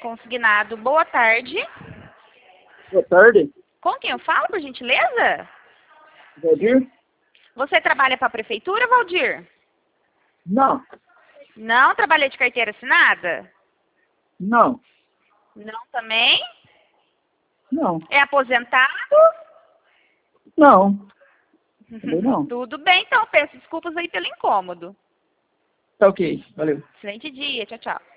Consignado. Boa tarde. Boa tarde. Com quem eu falo, por gentileza? Valdir? Você trabalha para a prefeitura, Valdir? Não. Não? Trabalha de carteira assinada? Não. Não também? Não. É aposentado? Não. Também não. Tudo bem, então. Peço desculpas aí pelo incômodo. Tá ok. Valeu. Excelente dia. Tchau, tchau.